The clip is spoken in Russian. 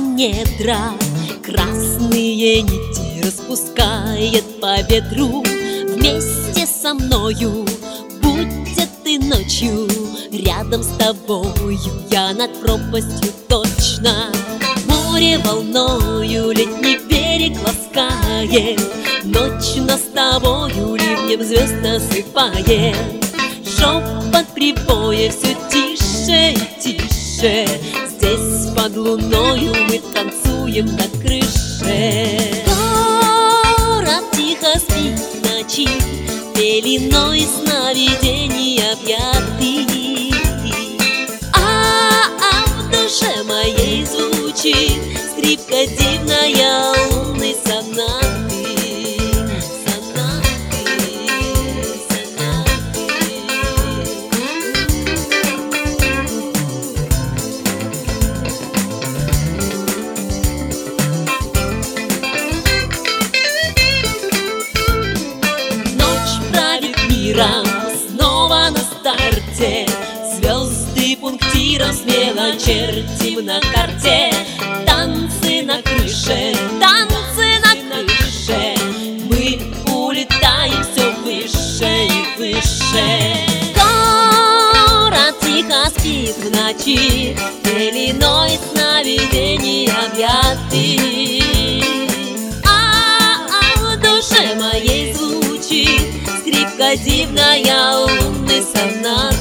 недра, красные нити распускает по ветру. Вместе со мною, будь ты ночью, рядом с тобою я над пропастью точно. Море волною летний берег ласкает, ночь нас с тобою ливнем звезд насыпает. Шепот прибоя все тише и тише, здесь под луною мы танцуем на крыше. Город тихо спит в ночи, пеленой сновидений объятый. А в душе моей звучит скрипка дивная лунной сонаты. Снова на старте, звезды пунктиром смело чертим на карте. Танцы на крыше, танцы на крыше, мы улетаем все выше и выше. Город тихо спит в ночи, пеленой сновидений объятый. А в душе моей звучит скрипка дивная лунной сонаты.